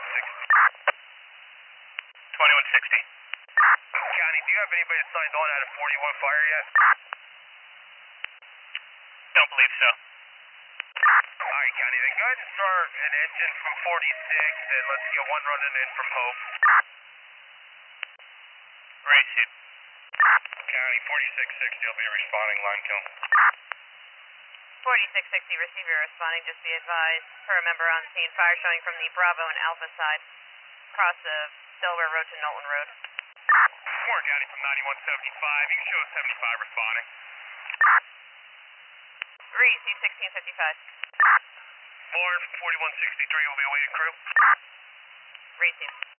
2160. County, do you have anybody that signed on out of 41 fire yet? Don't believe so. Alright, County, then go ahead and start an engine from 46, and let's get one running in from Hope. Received. County, 4660 will be responding, line kill. 4660, receiver responding, just be advised. Per a member on scene, fire showing from the Bravo and Alpha side, across the Delaware Road to Knowlton Road. Warren County from 9175, you can show 75 responding. Receive 1655. Warren from 4163 will be awaiting crew. Receive.